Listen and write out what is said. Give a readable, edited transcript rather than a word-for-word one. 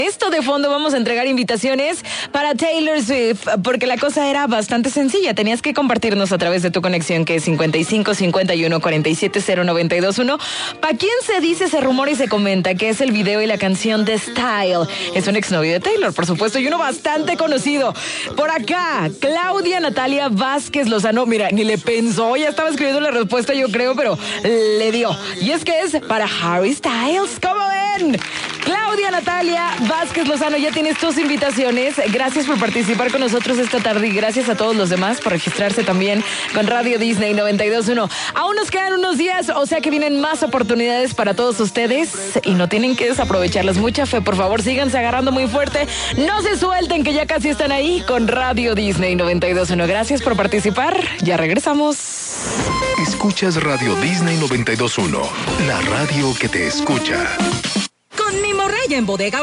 Esto de fondo vamos a entregar invitaciones para Taylor Swift, porque la cosa era bastante sencilla. Tenías que compartirnos a través de tu conexión, que es 55 51 47 0921. ¿Para quién se dice, se rumora y se comenta que es el video y la canción de Style? Es un exnovio de Taylor, por supuesto, y uno bastante conocido. Por acá, Claudia Natalia Vázquez Lozano. Mira, ni le pensó, ya estaba escribiendo la respuesta, yo creo, pero le dio. Y es que es para Harry Styles. ¿Cómo ven? Claudia Natalia Vázquez Lozano, ya tienes tus invitaciones. Gracias por participar con nosotros esta tarde y gracias a todos los demás por registrarse también con Radio Disney 92.1. Aún nos quedan unos días, o sea que vienen más oportunidades para todos ustedes y no tienen que desaprovecharlas. Mucha fe, por favor, síganse agarrando muy fuerte. No se suelten, que ya casi están ahí con Radio Disney 92.1. Gracias por participar. Ya regresamos. Escuchas Radio Disney 92.1, la radio que te escucha. Con mi morralla en bodega